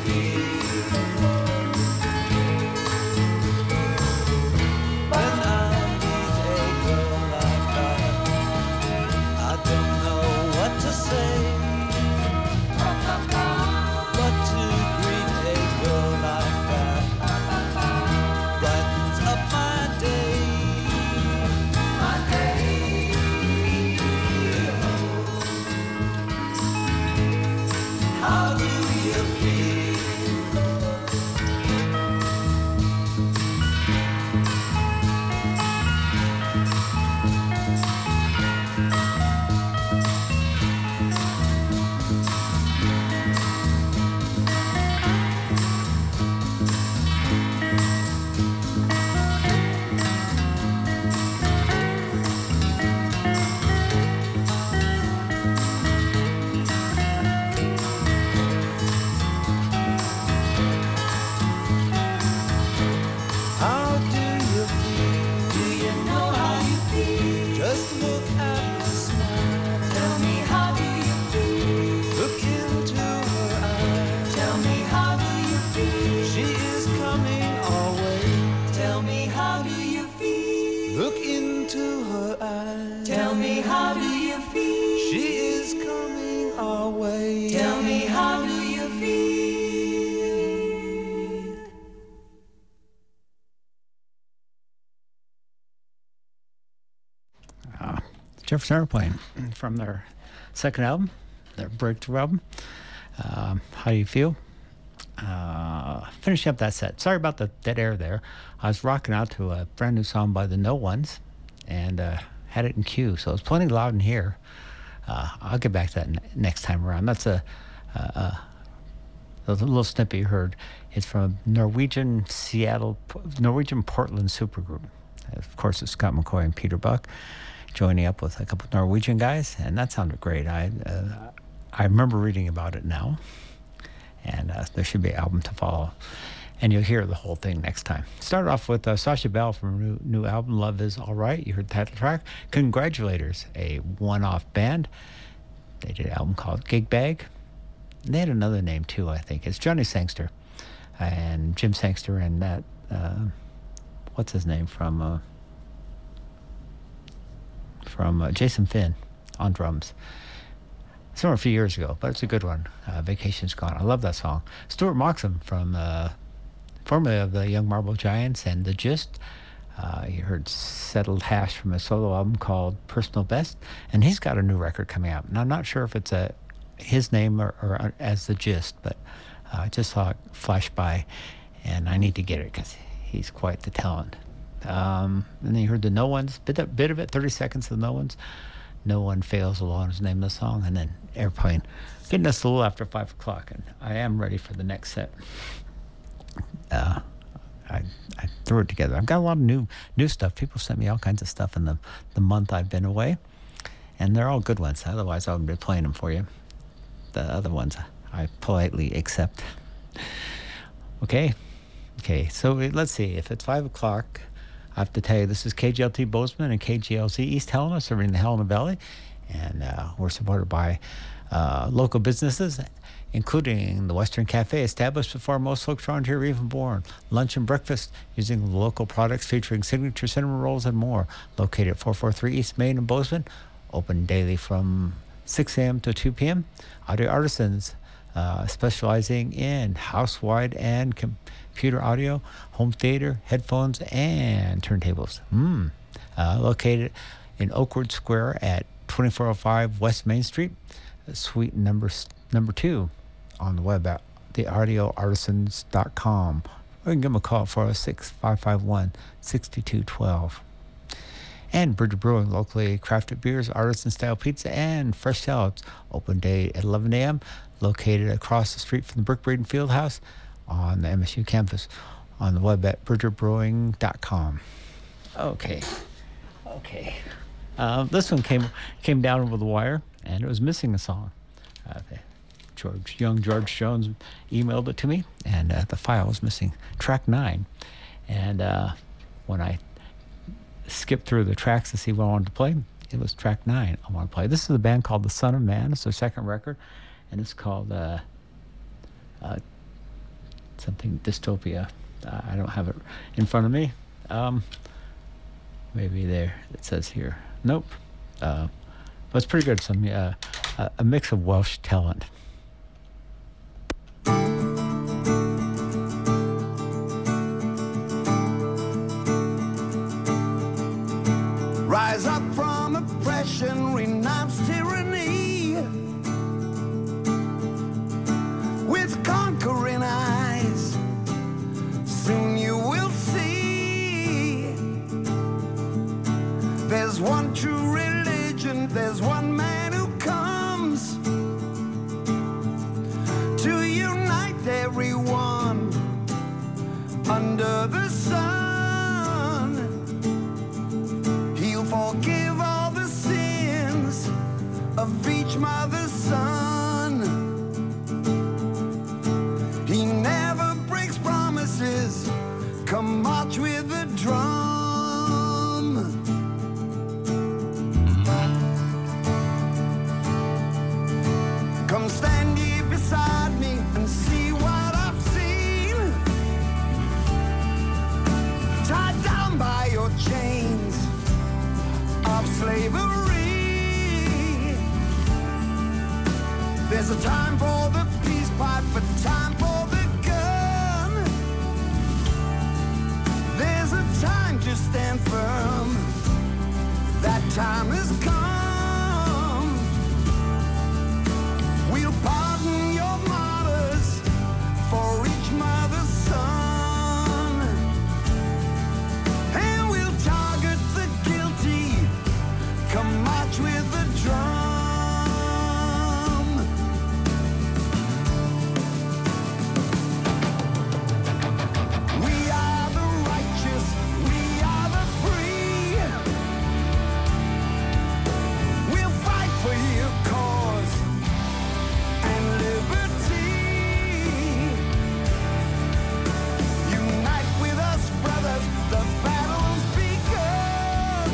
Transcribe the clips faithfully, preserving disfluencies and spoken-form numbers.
Jefferson Airplane from their second album, their breakthrough album. Um, how do you feel? Uh, finishing up that set. Sorry about the dead air there. I was rocking out to a brand new song by the No Ones and uh, had it in queue, so it's plenty loud in here. Uh, I'll get back to that n- next time around. That's a, uh, a little snippet you heard. It's from Norwegian Seattle, Norwegian Portland supergroup. Of course, it's Scott McCoy and Peter Buck joining up with a couple of Norwegian guys, and that sounded great. I uh, I remember reading about it now, and uh, there should be an album to follow, and you'll hear the whole thing next time. Started off with uh, Sasha Bell from a new, new album, Love Is Alright. You heard the title track. Congratulators, a one-off band. They did an album called Gig Bag. And they had another name too, I think. It's Johnny Sangster and Jim Sangster and that, uh, what's his name from... Uh, from uh, Jason Finn on drums. Somewhere a few years ago, but it's a good one. Uh, Vacation's Gone. I love that song. Stuart Moxham from uh, formerly of the Young Marble Giants and The Gist. Uh, you heard Settled Hash from a solo album called Personal Best, and he's got a new record coming out. And I'm not sure if it's a his name or, or as The Gist, but uh, I just saw it flash by, and I need to get it because he's quite the talent. Um, and then you heard the No Ones, bit of, bit of it, thirty seconds of the No Ones. No One Fails Alone is the name of the song. And then Airplane, getting us a little after five o'clock, and I am ready for the next set. Uh, I, I threw it together. I've got a lot of new new stuff. People sent me all kinds of stuff in the, the month I've been away, and they're all good ones. Otherwise, I would be playing them for you. The other ones I politely accept. Okay. Okay, so let's see. If it's five o'clock... I have to tell you, this is K G L T Bozeman and K G L Z East Helena, serving the Helena Valley. And uh, we're supported by uh, local businesses, including the Western Cafe, established before most folks around here were even born. Lunch and breakfast using local products featuring signature cinnamon rolls and more. Located at four forty-three East Main in Bozeman. Open daily from six a.m. to two p.m. Audio Artisans, uh, specializing in house-wide and com- computer audio, home theater, headphones, and turntables. Mm. Uh, located in Oakwood Square at twenty-four oh five West Main Street, suite number number two, on the web at the audio artisans dot com. Or you can give them a call at four oh six, five five one, six two one two. And Bridger Brewing, locally crafted beers, artisan-style pizza, and fresh salads. Open day at eleven a.m., located across the street from the Brick Braden Fieldhouse on the M S U campus, on the web at bridger brewing dot com. Okay, okay. Uh, this one came came down over the wire, and it was missing a song. Uh, George young George Jones emailed it to me, and uh, the file was missing track nine. And uh, when I skipped through the tracks to see what I wanted to play, it was track nine I want to play. This is a band called The Son of Man. It's their second record, and it's called uh, uh, think Dystopia. Uh, I don't have it in front of me. Um, maybe there it says here. Nope. Uh, but it's pretty good. Some uh, a, a mix of Welsh talent. Rise up from oppression, renounce tyranny with conquering eyes. Soon you will see there's one true religion, there's one man who comes to unite everyone under the sun. Forgive all the sins of each mother's son. He never breaks promises. Come march with the drum. Come stand here beside me and see what I've seen. Tied down by your chains of slavery. There's a time for the peace pipe, a time for the gun. There's a time to stand firm. That time has come. We'll pardon your martyrs for each mother's son. And we'll target the guilty. Come march with the drum. We are the righteous, we are the free. We'll fight for your cause and liberty. Unite with us, brothers, the battle's begun.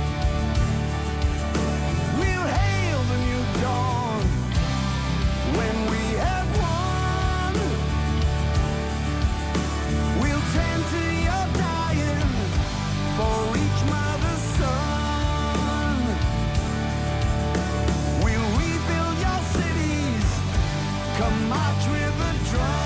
We'll hail the new dawn when we have won. We'll tend to your dying for each mother's son. We'll rebuild your cities. Come march with the drum.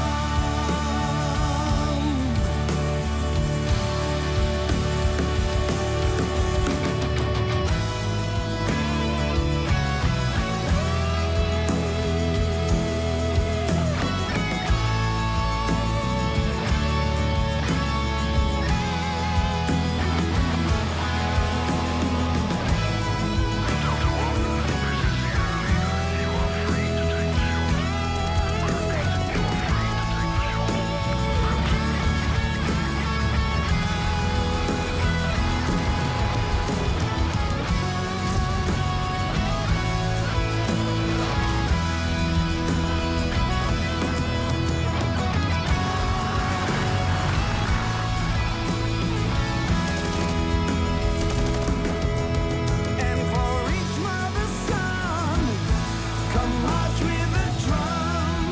And for each mother's son, come march with the drum.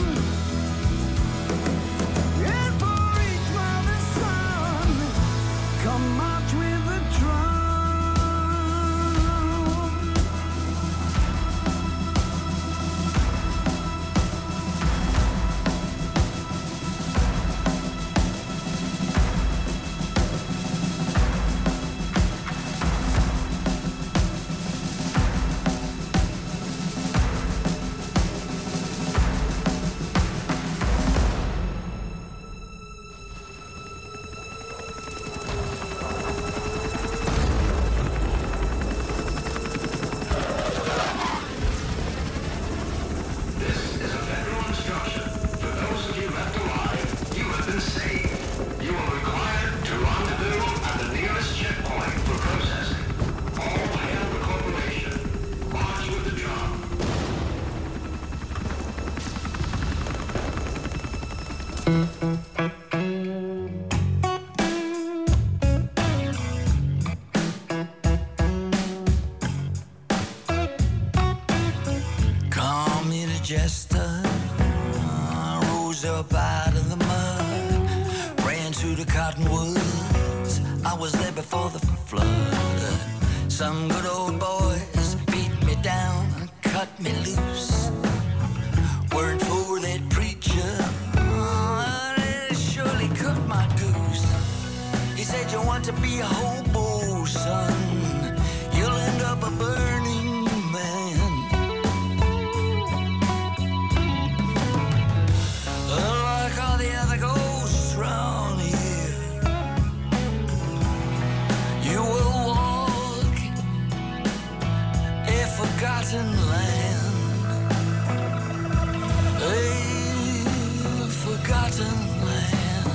And for each mother's son, come march with the drum. This is a federal instruction. For those of you left alive, you have been saved. You are required to rendezvous at the nearest checkpoint for processing. All hail the corporation. March with the drum. Call me the jester, I rose up out of the mud. the cottonwoods. I was there before the flood. Some good old boys beat me down and cut me loose. Weren't for that preacher, oh, they surely cooked my goose. He said, you want to be a hobo, son, you'll end up a burning man. Like all the other ghosts round here, you will walk a forgotten land, a forgotten land.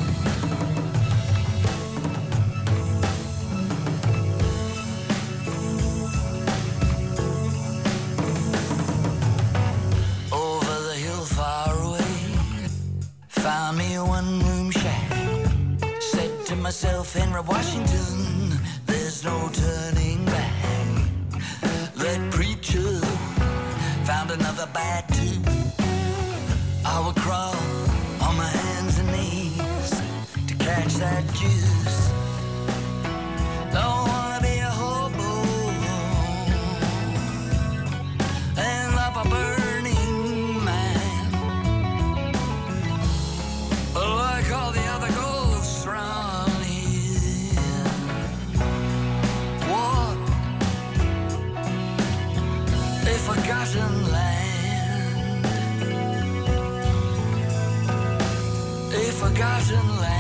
Found me a one-room shack. Said to myself, Henry Washington, there's no turning back. That preacher found another bad too. I would crawl on my hands and knees to catch that juice. Don't wanna be a hobo and up a burning man. Like all the other ghosts round here, what a forgotten land, a forgotten land.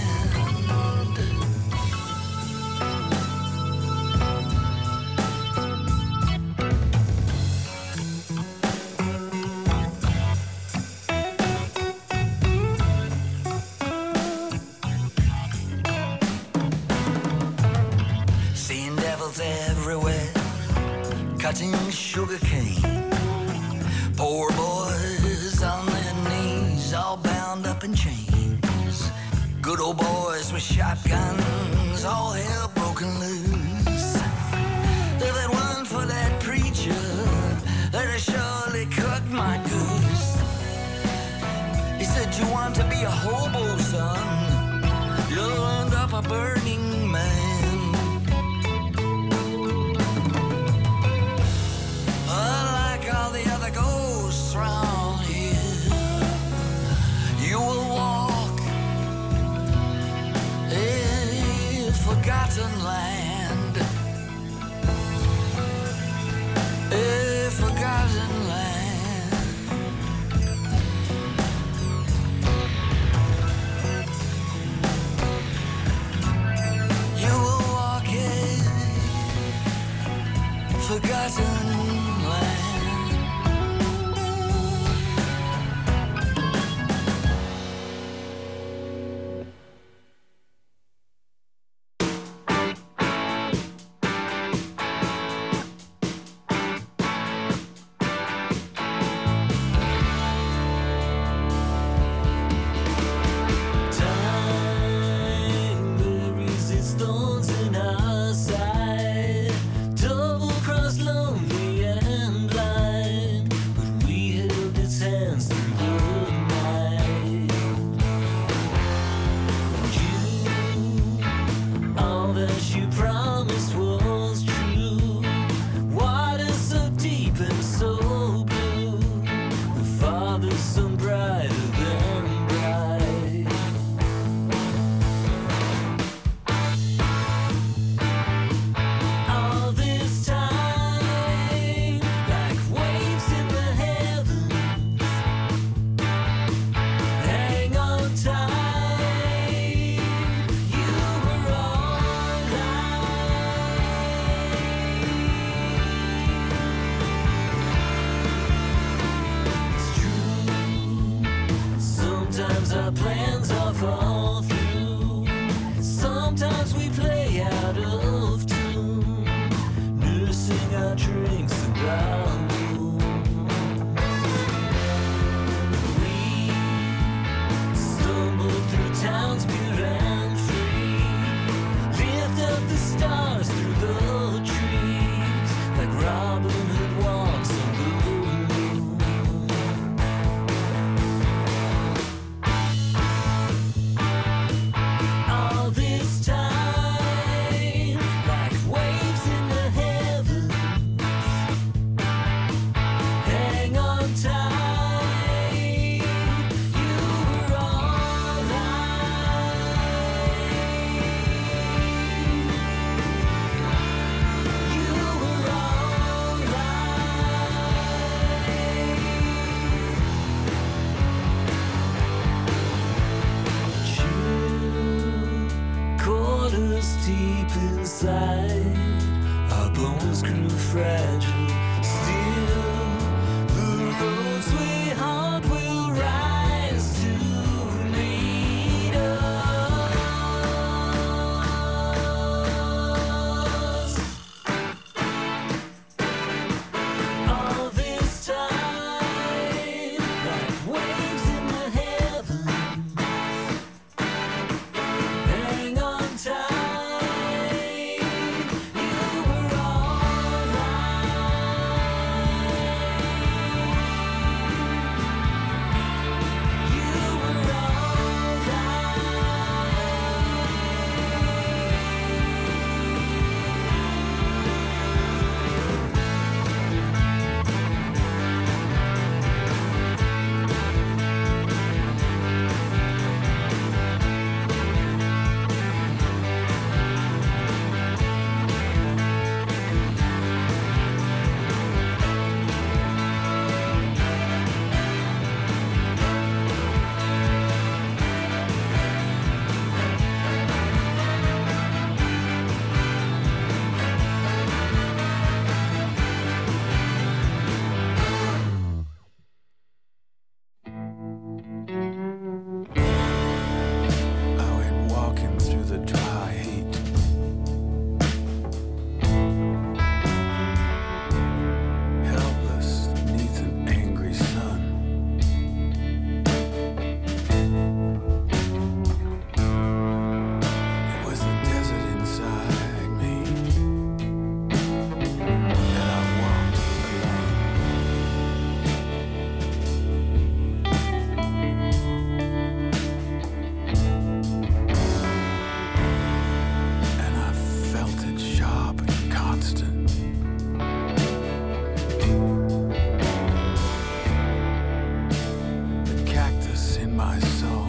Everywhere, cutting sugar cane. Poor boys on their knees, all bound up in chains. Good old boys with shotguns, all hell broken loose. If it weren't for that preacher, that have surely cooked my goose. He said, you want to be a hobo, son, you'll end up a burning man. Forgotten land, a forgotten land. You will walk a forgotten land. Thorns in our side, double-crossed lonely walls grew fragile. Still, the roads we haunt will rise to meet us. All this time, like waves in the heavens, hang on tight. You were alright. You were I went walking through the dry heat, helpless neath an angry sun. It was the desert inside me that I walked alone. And I felt it sharp and constant. The cactus in my soul.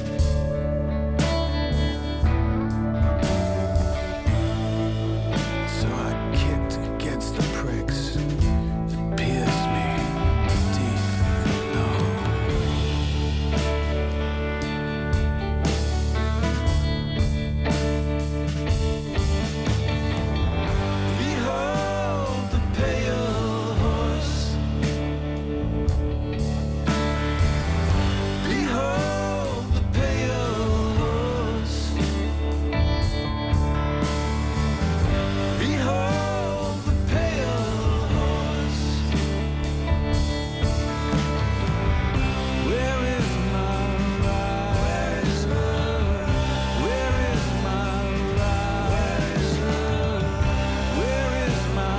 So I kicked against the pricks that pierced me deep and low. Behold the pale horse. Behold the pale horse. Behold the pale horse. Where is my rise? Where is my rise? Where is my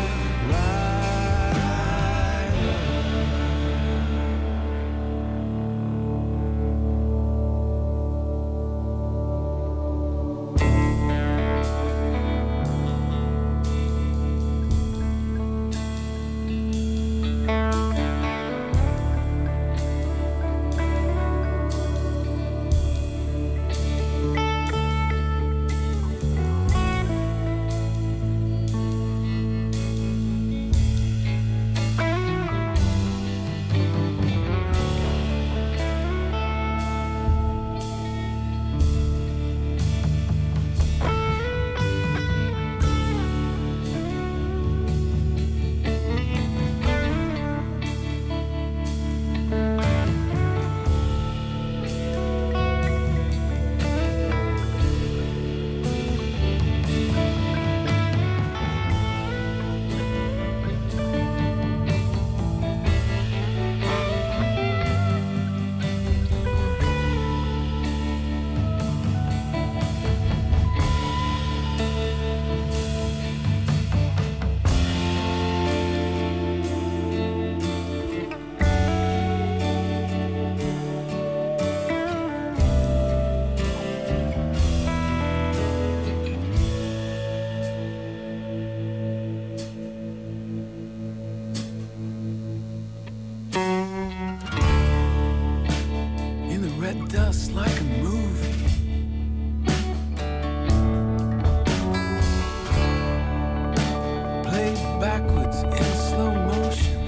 in the red dust like a movie? Played backwards in slow motion.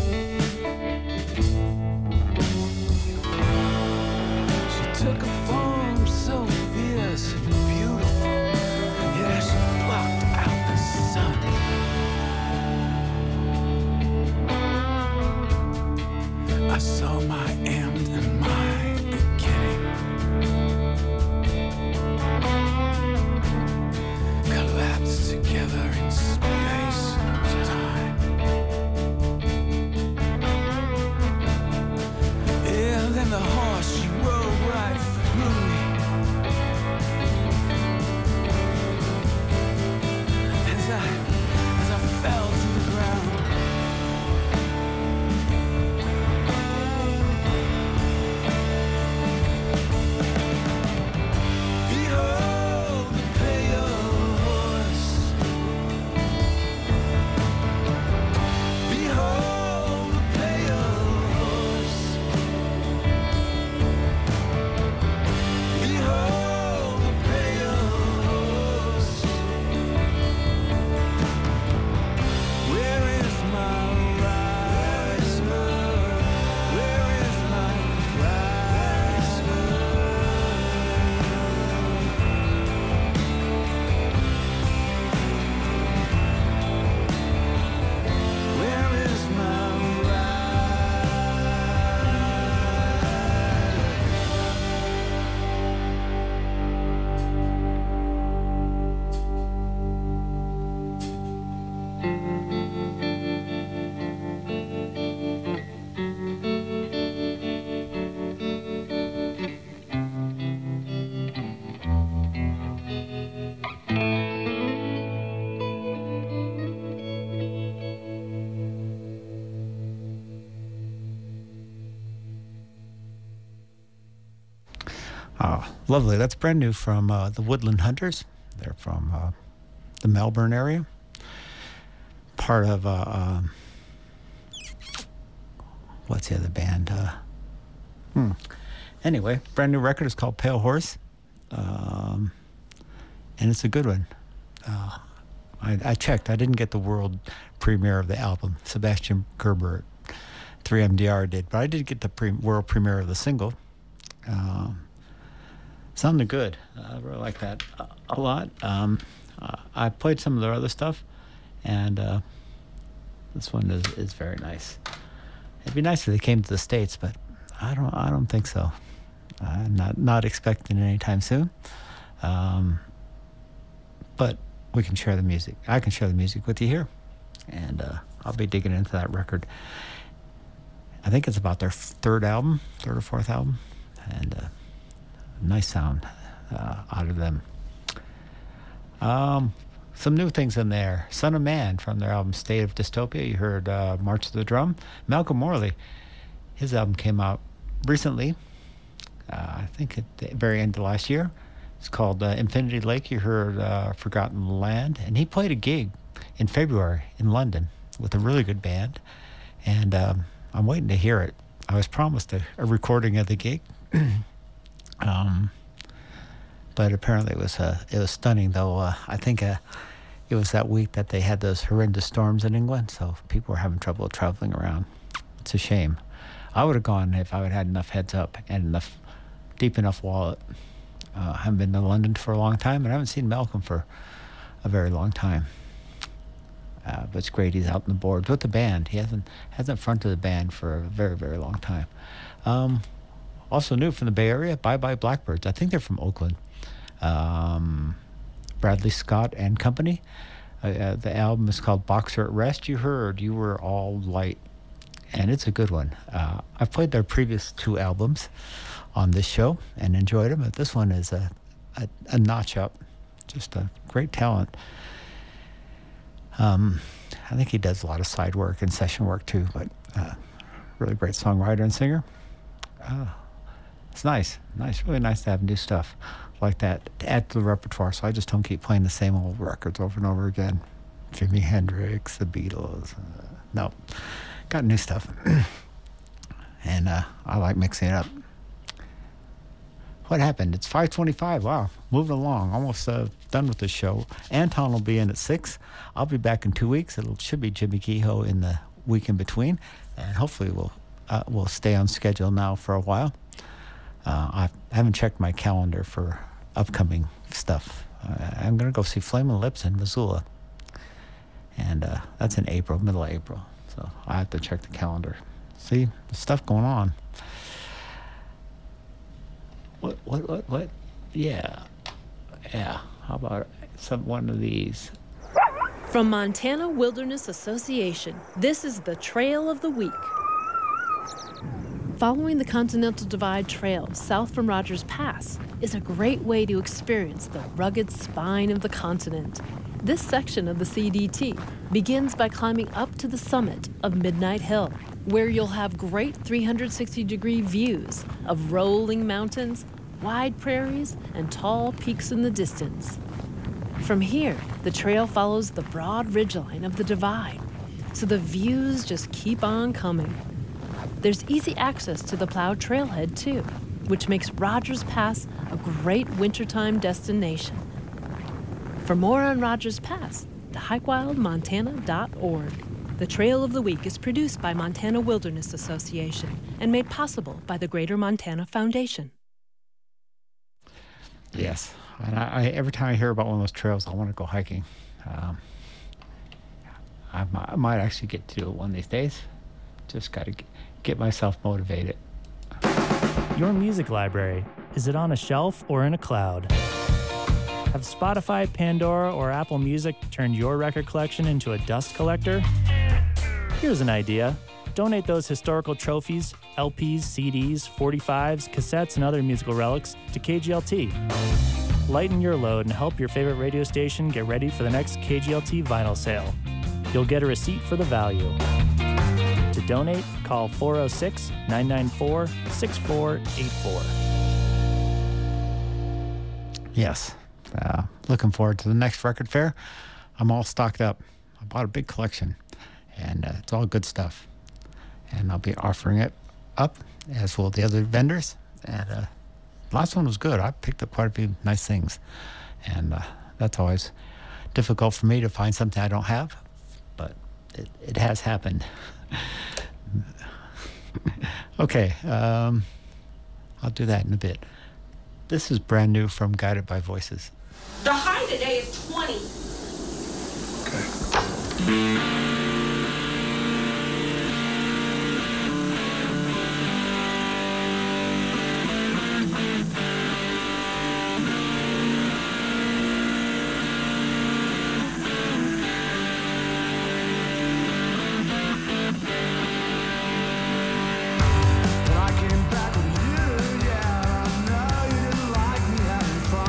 She took a form so fierce and beautiful, and yet she blocked out the sun. Oh, lovely. That's brand new from uh, the Woodland Hunters. They're from uh, the Melbourne area. Part of, uh, um, what's the other band? Uh, hmm. Anyway, brand new record is called Pale Horse. Um, and it's a good one. Uh, I, I checked. I didn't get the world premiere of the album. Sebastian Gerber at three M D R did. But I did get the pre- world premiere of the single. Um, sounded good. I really like that a, a lot. Um, uh, I played some of their other stuff, and uh, this one is, is very nice. It'd be nice if they came to the States, but I don't. I don't think so. I'm not not expecting it anytime soon. Um, but we can share the music. I can share the music with you here, and uh, I'll be digging into that record. I think it's about their third album, third or fourth album, and uh, nice sound uh, out of them. Um, some new things in there. Son of Man from their album State of Dystopia. You heard uh, March of the Drum. Malcolm Morley, his album came out recently. Uh, I think at the very end of last year. It's called uh, Infinity Lake. You heard uh, Forgotten Land. And he played a gig in February in London with a really good band. And um, I'm waiting to hear it. I was promised a, a recording of the gig. um, but apparently it was uh, it was stunning, though. Uh, I think uh, it was that week that they had those horrendous storms in England, so people were having trouble traveling around. It's a shame. I would have gone if I would have had enough heads up and enough deep enough wallet. Uh, I haven't been to London for a long time, and I haven't seen Malcolm for a very long time. Uh, but it's great he's out on the boards with the band. He hasn't hasn't fronted the band for a very, very long time. Um, also new from the Bay Area, Bye Bye Blackbirds. I think they're from Oakland. Um, Bradley Scott and Company. Uh, uh, the album is called Boxer at Rest. You heard You Were All Light, and it's a good one. Uh, I've played their previous two albums on this show and enjoyed them, but this one is a, a, a notch up. Just a great talent. Um, I think he does a lot of side work and session work too, but uh, really great songwriter and singer. Uh, it's nice, nice, really nice to have new stuff like that to add to the repertoire, so I just don't keep playing the same old records over and over again. Jimi Hendrix, the Beatles. Uh, no, got new stuff. And uh, I like mixing it up. What happened? It's five twenty-five. Wow, moving along. Almost uh, done with the show. Anton will be in at six. I'll be back in two weeks. It should be Jimmy Kehoe in the week in between, and hopefully we'll uh, we'll stay on schedule now for a while. Uh, I haven't checked my calendar for upcoming stuff. Uh, I'm going to go see Flamin' Lips in Missoula, and uh, that's in April, middle of April. So I have to check the calendar. See, there's stuff going on. What, what, what, what? Yeah. Yeah. How about some one of these? From Montana Wilderness Association, this is the Trail of the Week. Following the Continental Divide Trail south from Rogers Pass is a great way to experience the rugged spine of the continent. This section of the C D T begins by climbing up to the summit of Midnight Hill, where you'll have great three hundred sixty degree views of rolling mountains, wide prairies, and tall peaks in the distance. From here, the trail follows the broad ridgeline of the divide, so the views just keep on coming. There's easy access to the plowed trailhead, too, which makes Rogers Pass a great wintertime destination. For more on Rogers Pass, to hike wild montana dot org. The Trail of the Week is produced by Montana Wilderness Association and made possible by the Greater Montana Foundation. Yes. And I, I, every time I hear about one of those trails, I want to go hiking. Um, I, I might actually get to do it one of these days. Just got to get, get myself motivated. Your music library, is it on a shelf or in a cloud? Have Spotify, Pandora, or Apple Music turned your record collection into a dust collector? Here's an idea. Donate those historical trophies, L Ps, C Ds, forty-fives, cassettes, and other musical relics to K G L T. Lighten your load and help your favorite radio station get ready for the next K G L T vinyl sale. You'll get a receipt for the value. To donate, call four oh six, nine nine four, six four eight four. Yes. Uh, looking forward to the next record fair. I'm all stocked up. I bought a big collection, and uh, it's all good stuff. And I'll be offering it up, as will the other vendors. And uh, last one was good. I picked up quite a few nice things. And uh, that's always difficult for me to find something I don't have, but it, it has happened. Okay, um, I'll do that in a bit. This is brand new from Guided by Voices. The high today is twenty. Okay.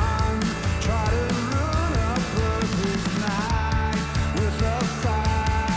Try to ruin a perfect night with a fight.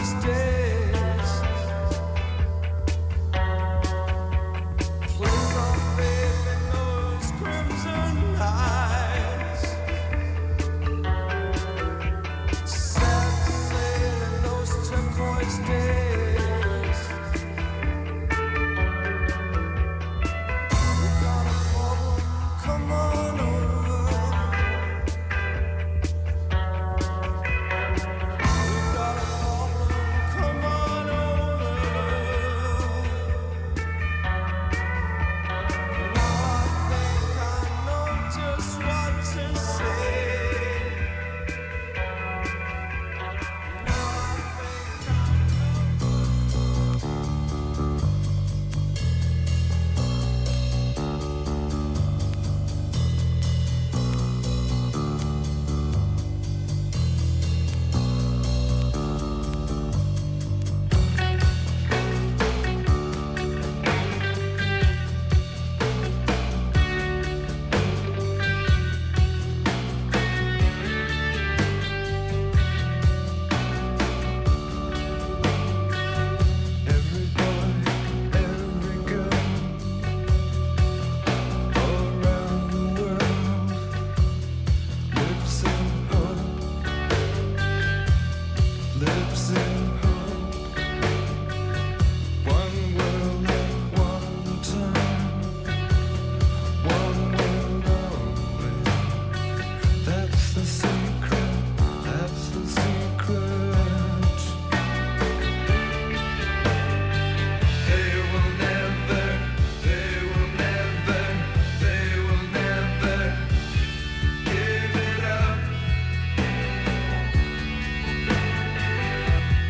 days. Place our faith in those crimson eyes. Sad to say in those turquoise days. We got a problem, come on over. We got a problem, come on over. Now I think I know just what to say. Now I think I every boy, every girl around the world lives in hope, lives in hope. One world at one time, one world only. That's the secret, that's the secret. They will never, they will never, they will never give it up.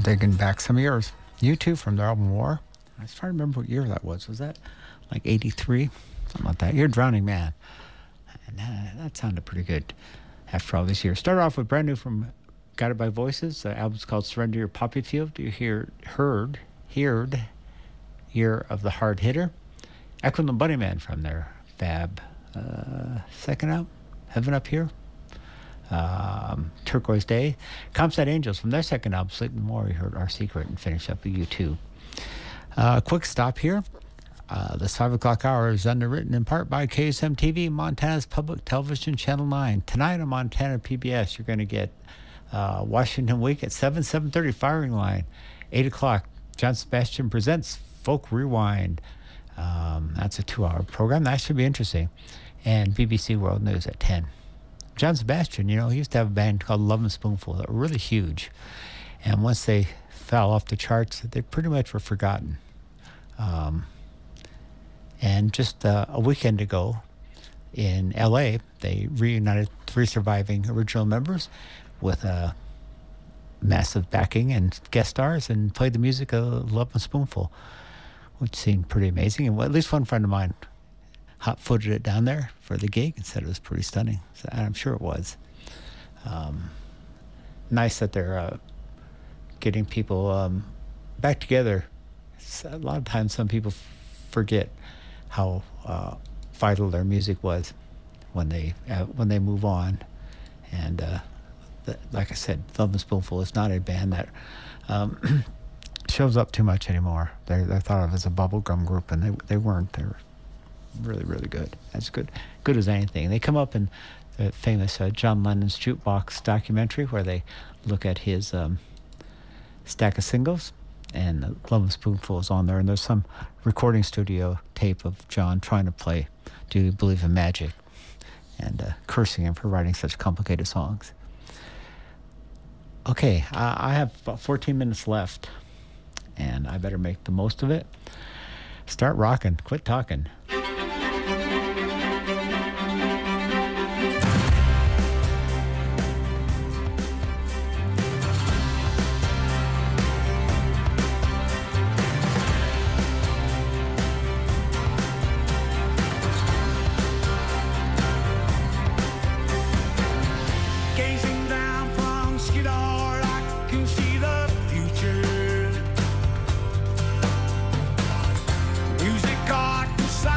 digging back some years. U two from their album War. I was trying to remember what year that was. Was that like eighty-three? Something like that. You're a Drowning Man. And uh, that sounded pretty good after all these years. Start off with brand new from Guided by Voices. The album's called Surrender Your Poppy Field. You hear, heard, heard, Year of the Hard Hitter. Echo and Bunnyman from their fab uh, second album, Heaven Up Here. Um, Turquoise Day. Comsat Angels from their second album, Sleep No More. You heard Our Secret, and finish up with U two. Uh, quick stop here. Uh, this five o'clock hour is underwritten in part by K S M T V, Montana's public television, Channel nine. Tonight on Montana P B S, you're going to get uh, Washington Week at seven, seven thirty, Firing Line. eight o'clock, John Sebastian presents Folk Rewind. Um, that's a two-hour program. That should be interesting. And B B C World News at ten. John Sebastian, you know, he used to have a band called Love and Spoonful that were really huge. And once they fell off the charts, they pretty much were forgotten. Um, and just uh, a weekend ago in L A, they reunited three surviving original members with a massive backing and guest stars and played the music of Love and Spoonful, which seemed pretty amazing. And at least one friend of mine hot-footed it down there for the gig and said it was pretty stunning. So I'm sure it was. Um, nice that they're uh, getting people um, back together. It's, a lot of times some people f- forget how uh, vital their music was when they uh, when they move on. And uh, the, like I said, Love and Spoonful is not a band that um, shows up too much anymore. They're, they're thought of as a bubblegum group, and they they weren't. They were really, really good. As good good as anything. They come up in the famous uh, John Lennon's Jukebox documentary where they look at his um, stack of singles, and Love and Spoonful is on there, and there's some recording studio tape of John trying to play Do You Believe in Magic and uh, cursing him for writing such complicated songs. Okay, I, I have about fourteen minutes left, and I better make the most of it. Start rocking. Quit talking. Gazing down from Skidar, I can see the future. Music art beside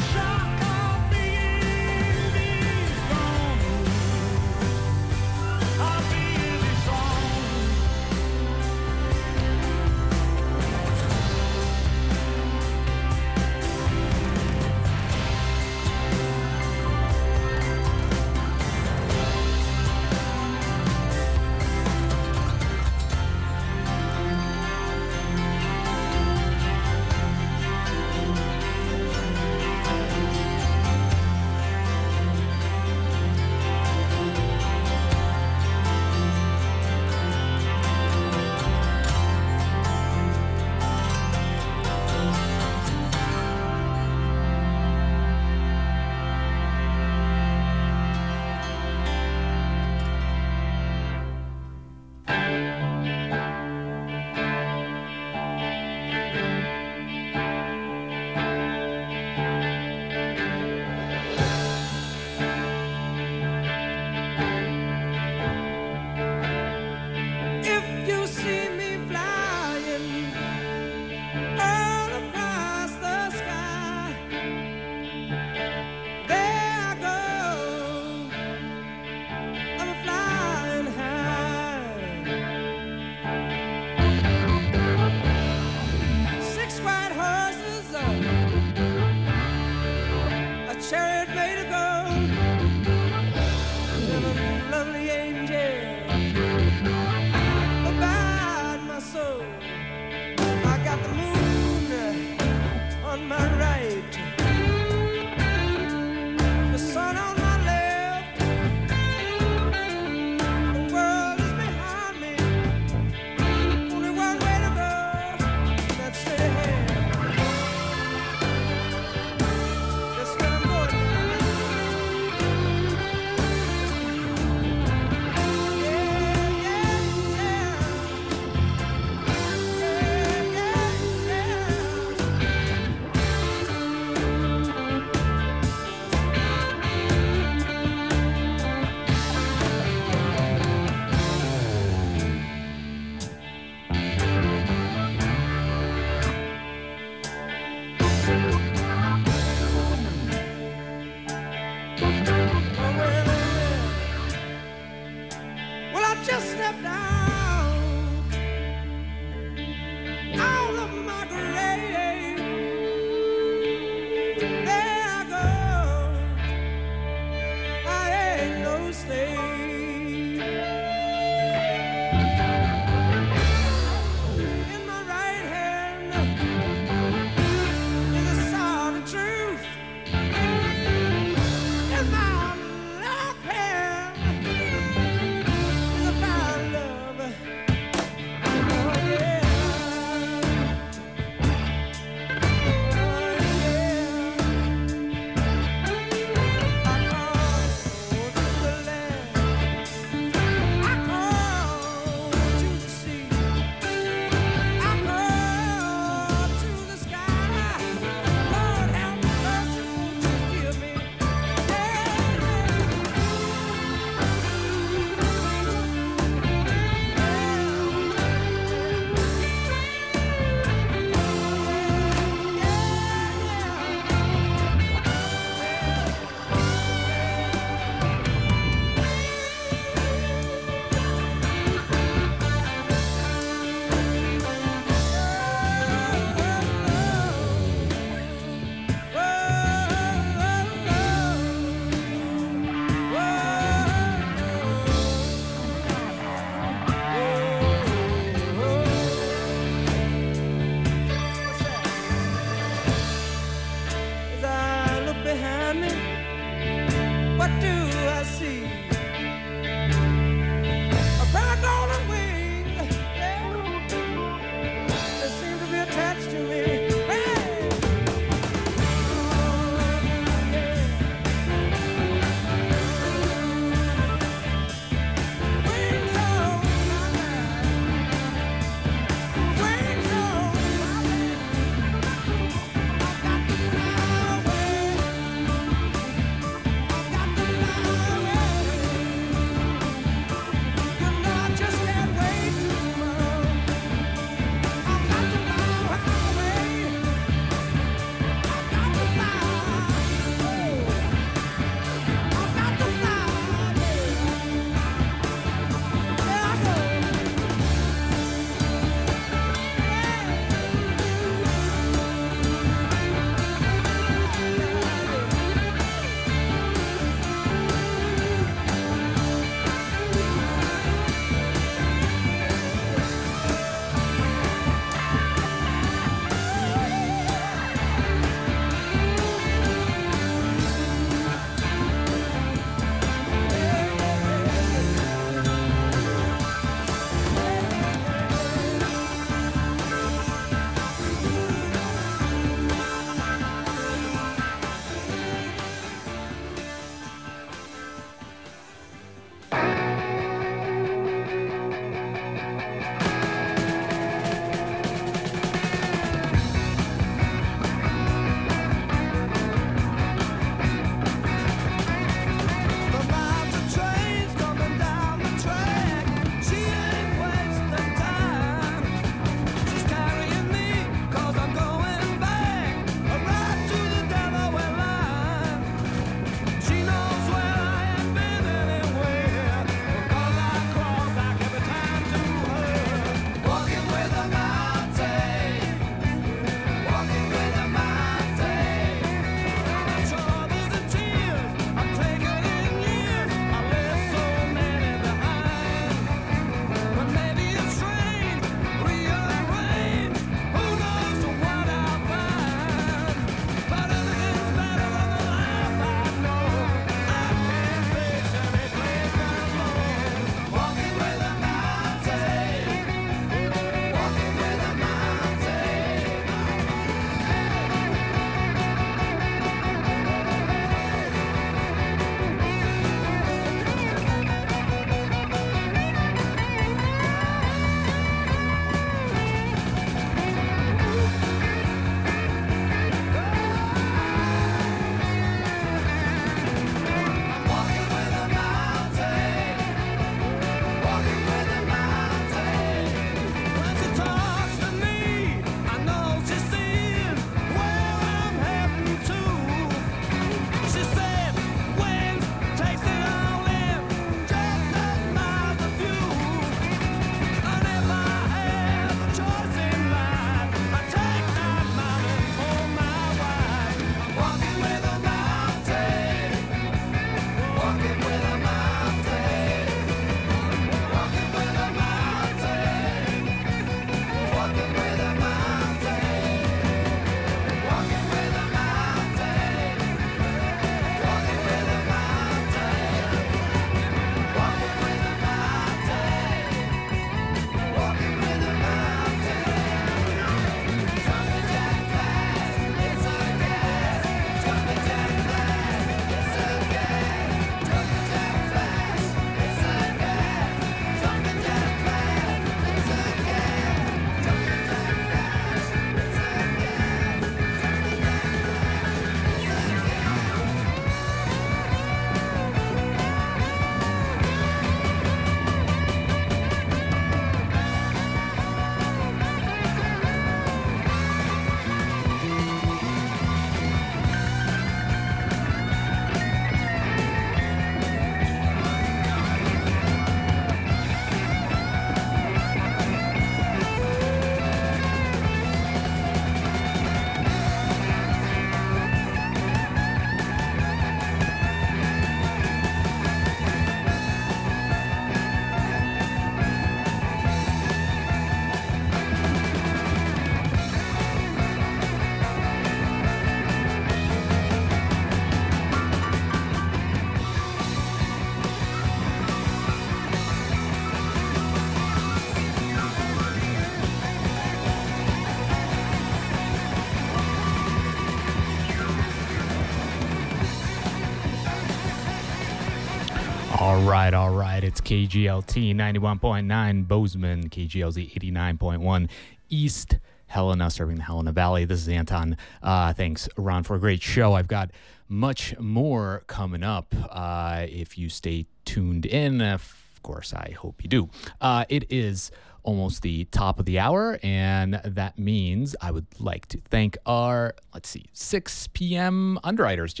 All right, all right. It's K G L T ninety-one point nine Bozeman, K G L Z eighty-nine point one East Helena, serving the Helena Valley. This is Anton. Uh, thanks, Ron, for a great show. I've got much more coming up uh, if you stay tuned in. Of course, I hope you do. Uh, it is almost the top of the hour, and that means I would like to thank our, let's see, six p.m. underwriters.